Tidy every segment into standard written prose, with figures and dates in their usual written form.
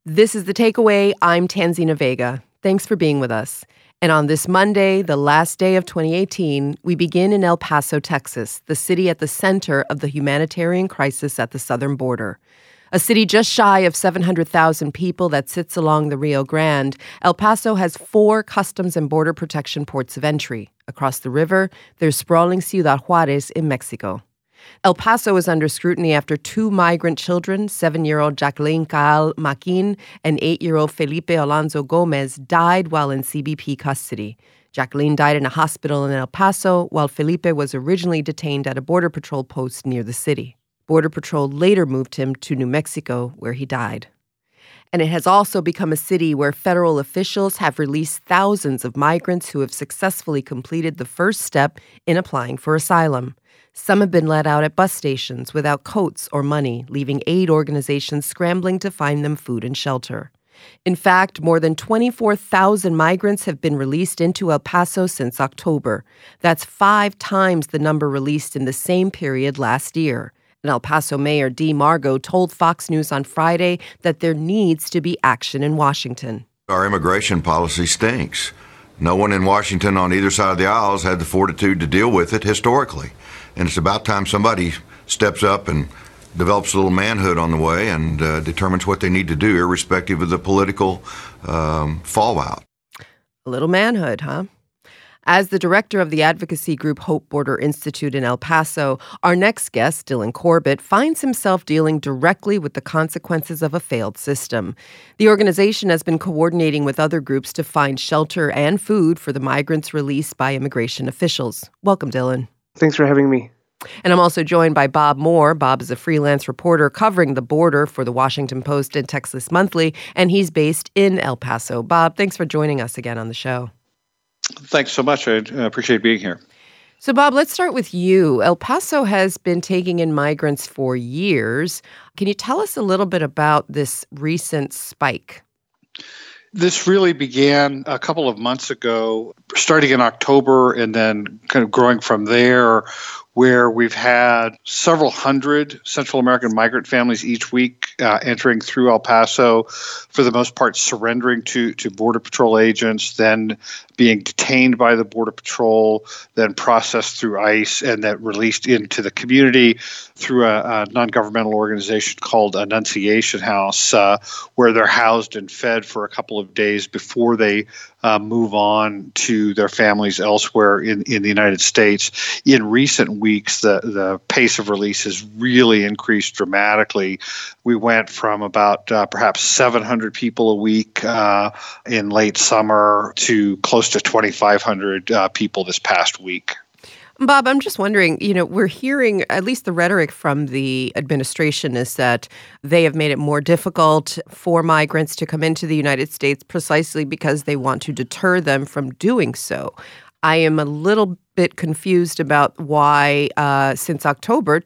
This is The Takeaway. I'm Tanzina Vega. Thanks for being with us. And on this Monday, the last day of 2018, we begin in El Paso, Texas, the city at the center of the humanitarian crisis at the southern border. A city just shy of 700,000 people that sits along the Rio Grande, El Paso has 4 customs and border protection ports of entry. Across the river, there's sprawling Ciudad Juarez in Mexico. El Paso is under scrutiny after 2 migrant children, 7-year-old Jacqueline Caal Maquin and 8-year-old Felipe Alonso Gomez, died while in CBP custody. Jacqueline died in a hospital in El Paso, while Felipe was originally detained at a Border Patrol post near the city. Border Patrol later moved him to New Mexico, where he died. And it has also become a city where federal officials have released thousands of migrants who have successfully completed the first step in applying for asylum. Some have been let out at bus stations without coats or money, leaving aid organizations scrambling to find them food and shelter. In fact, more than 24,000 migrants have been released into El Paso since October. That's 5 times the number released in the same period last year. And El Paso Mayor Dee Margo told Fox News on Friday that there needs to be action in Washington. Our immigration policy stinks. No one in Washington on either side of the aisle has had the fortitude to deal with it historically. And it's about time somebody steps up and develops a little manhood on the way and determines what they need to do, irrespective of the political fallout. A little manhood, huh? As the director of the advocacy group Hope Border Institute in El Paso, our next guest, Dylan Corbett, finds himself dealing directly with the consequences of a failed system. The organization has been coordinating with other groups to find shelter and food for the migrants released by immigration officials. Welcome, Dylan. Thanks for having me. And I'm also joined by Bob Moore. Bob is a freelance reporter covering the border for the Washington Post and Texas Monthly, and he's based in El Paso. Bob, thanks for joining us again on the show. Thanks so much. I appreciate being here. So, Bob, let's start with you. El Paso has been taking in migrants for years. Can you tell us a little bit about this recent spike? This really began a couple of months ago, starting in October and then kind of growing from there, where we've had several hundred Central American migrant families each week entering through El Paso, for the most part surrendering to Border Patrol agents, then being detained by the Border Patrol, then processed through ICE, and then released into the community through a non-governmental organization called Annunciation House, where they're housed and fed for a couple of days before they move on to their families elsewhere in the United States. In recent weeks, the pace of release has really increased dramatically. We went from about perhaps 700 people a week in late summer to close to 2,500 people this past week. Bob, I'm just wondering, we're hearing, at least the rhetoric from the administration is that they have made it more difficult for migrants to come into the United States precisely because they want to deter them from doing so. I am a little bit confused about why, since October,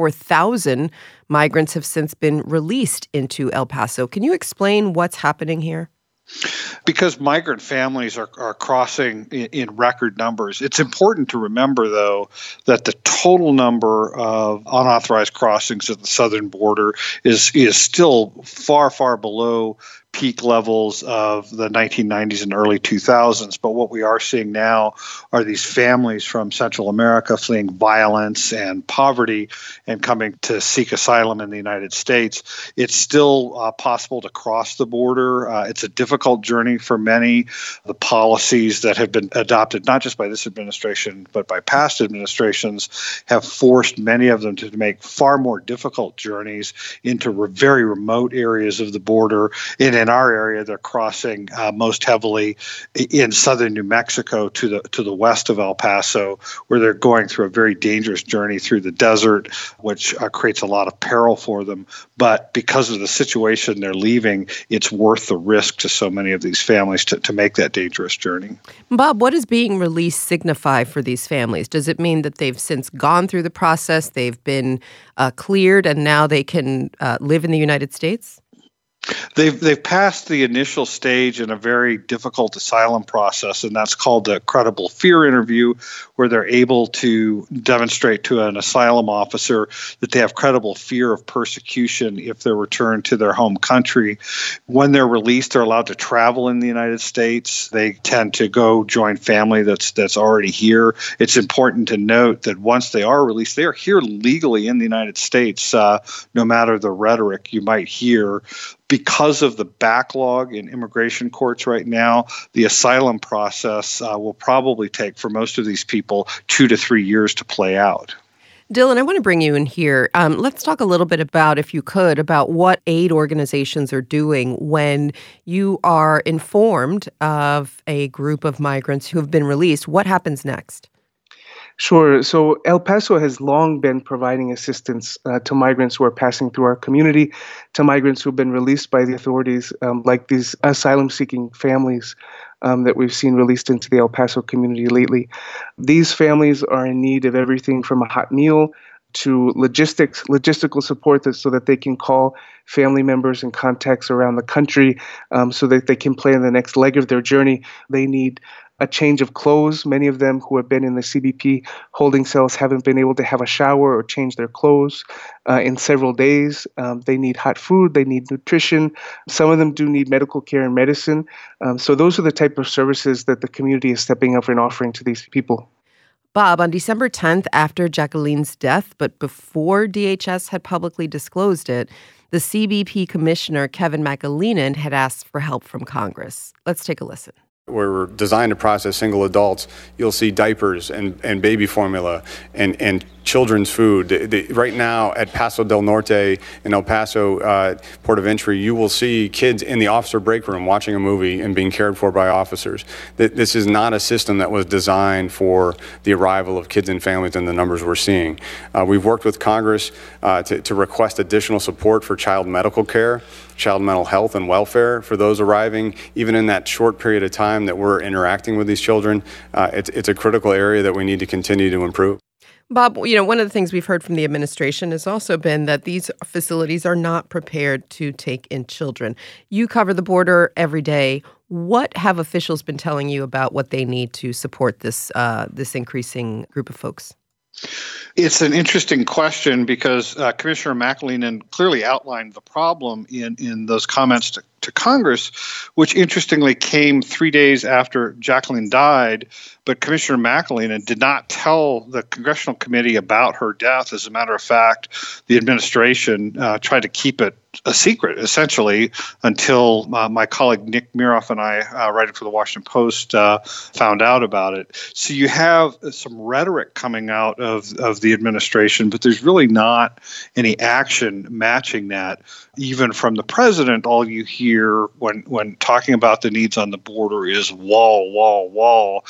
24,000 migrants have since been released into El Paso. Can you explain what's happening here? Because migrant families are crossing in record numbers. It's important to remember, though, that the total number of unauthorized crossings at the southern border is still far, far below peak levels of the 1990s and early 2000s. But what we are seeing now are these families from Central America fleeing violence and poverty and coming to seek asylum in the United States. It's still possible to cross the border. It's a difficult journey for many. The policies that have been adopted, not just by this administration, but by past administrations, have forced many of them to make far more difficult journeys into very remote areas of the border. In our area, they're crossing most heavily in southern New Mexico to the west of El Paso, where they're going through a very dangerous journey through the desert, which creates a lot of peril for them. But because of the situation they're leaving, it's worth the risk to so many of these families to make that dangerous journey. Bob, what does being released signify for these families? Does it mean that they've since gone through the process, they've been cleared, and now they can live in the United States? They've passed the initial stage in a very difficult asylum process, and that's called the credible fear interview, where they're able to demonstrate to an asylum officer that they have credible fear of persecution if they're returned to their home country. When they're released, they're allowed to travel in the United States. They tend to go join family that's already here. It's important to note that once they are released, they are here legally in the United States, no matter the rhetoric you might hear. Because of the backlog in immigration courts right now, the asylum process will probably take, for most of these people, 2 to 3 years to play out. Dylan, I want to bring you in here. Let's talk a little bit about, if you could, about what aid organizations are doing when you are informed of a group of migrants who have been released. What happens next? Sure. So El Paso has long been providing assistance to migrants who are passing through our community, to migrants who have been released by the authorities, like these asylum-seeking families that we've seen released into the El Paso community lately. These families are in need of everything from a hot meal to logistical support so that they can call family members and contacts around the country so that they can plan the next leg of their journey. They need a change of clothes. Many of them who have been in the CBP holding cells haven't been able to have a shower or change their clothes in several days. They need hot food. They need nutrition. Some of them do need medical care and medicine. So those are the type of services that the community is stepping up and offering to these people. Bob, on December 10th, after Jacqueline's death, but before DHS had publicly disclosed it, the CBP Commissioner, Kevin McAleenan, had asked for help from Congress. Let's take a listen. We're designed to process single adults. You'll see diapers and baby formula and children's food. Right now at Paso del Norte in El Paso Port of Entry, you will see kids in the officer break room watching a movie and being cared for by officers. This is not a system that was designed for the arrival of kids and families and the numbers we're seeing. We've worked with Congress to request additional support for child medical care, child mental health and welfare for those arriving. Even in that short period of time that we're interacting with these children, it's a critical area that we need to continue to improve. Bob, one of the things we've heard from the administration has also been that these facilities are not prepared to take in children. You cover the border every day. What have officials been telling you about what they need to support this increasing group of folks? It's an interesting question because Commissioner McAleenan clearly outlined the problem in those comments to Congress, which interestingly came 3 days after Jacqueline died. But Commissioner McAleenan did not tell the Congressional Committee about her death. As a matter of fact, the administration tried to keep it a secret, essentially, until my colleague Nick Miroff and I, writing for the Washington Post, found out about it. So you have some rhetoric coming out of the administration, but there's really not any action matching that. Even from the president, all you hear when talking about the needs on the border is wall, wall, wall.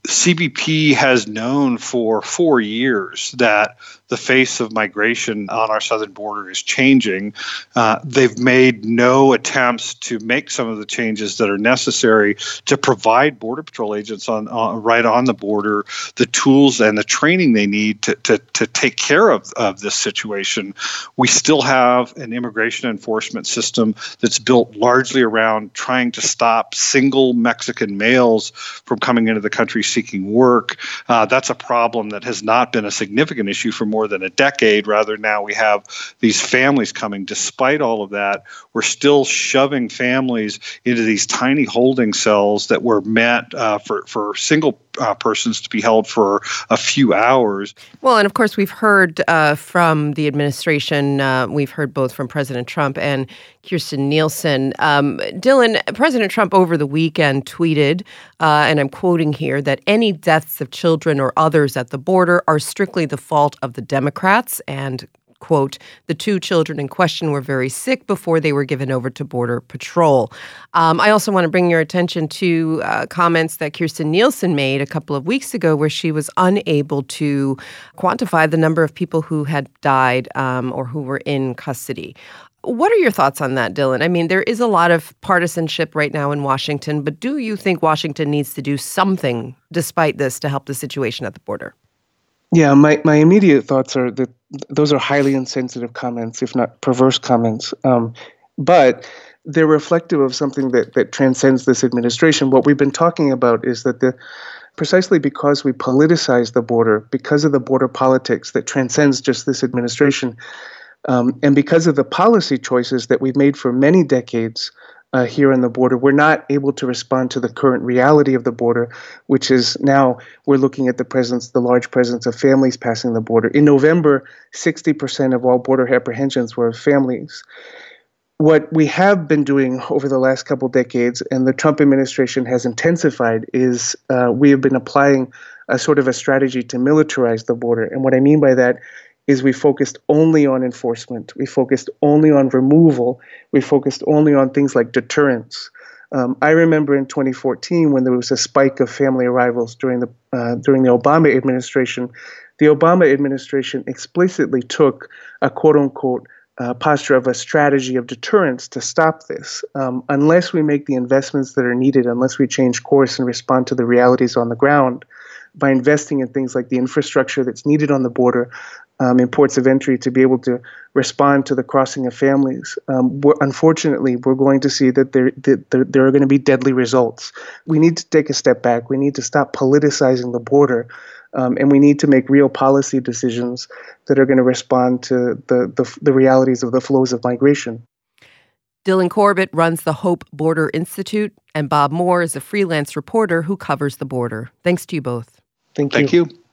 CBP has known for 4 years that the face of migration on our southern border is changing. They've made no attempts to make some of the changes that are necessary to provide Border Patrol agents right on the border the tools and the training they need to take care of this situation. We still have an immigration enforcement system that's built largely around trying to stop single Mexican males from coming into the country seeking work. That's a problem that has not been a significant issue for more than a decade. Rather, now we have these families coming. Despite all of that, we're still shoving families into these tiny holding cells that were meant for single persons to be held for a few hours. Well, and of course, we've heard from the administration, we've heard both from President Trump and Kirstjen Nielsen. Dylan, President Trump over the weekend tweeted, and I'm quoting here, that any deaths of children or others at the border are strictly the fault of the Democrats, and quote, the 2 children in question were very sick before they were given over to Border Patrol. I also want to bring your attention to comments that Kirstjen Nielsen made a couple of weeks ago where she was unable to quantify the number of people who had died or who were in custody. What are your thoughts on that, Dylan? I mean, there is a lot of partisanship right now in Washington, but do you think Washington needs to do something despite this to help the situation at the border? Yeah, my immediate thoughts are that those are highly insensitive comments, if not perverse comments. But they're reflective of something that transcends this administration. What we've been talking about is that precisely because we politicize the border, because of the border politics that transcends just this administration, and because of the policy choices that we've made for many decades here on the border, we're not able to respond to the current reality of the border, which is now we're looking at the large presence of families passing the border. In November, 60% of all border apprehensions were of families. What we have been doing over the last couple decades, and the Trump administration has intensified, is we have been applying a sort of a strategy to militarize the border. And what I mean by that is we focused only on enforcement. We focused only on removal. We focused only on things like deterrence. I remember in 2014 when there was a spike of family arrivals during the Obama administration. The Obama administration explicitly took a quote-unquote posture of a strategy of deterrence to stop this. Unless we make the investments that are needed, unless we change course and respond to the realities on the ground, by investing in things like the infrastructure that's needed on the border, in ports of entry to be able to respond to the crossing of families, unfortunately, we're going to see that there are going to be deadly results. We need to take a step back. We need to stop politicizing the border, and we need to make real policy decisions that are going to respond to the realities of the flows of migration. Dylan Corbett runs the Hope Border Institute, and Bob Moore is a freelance reporter who covers the border. Thanks to you both. Thank you.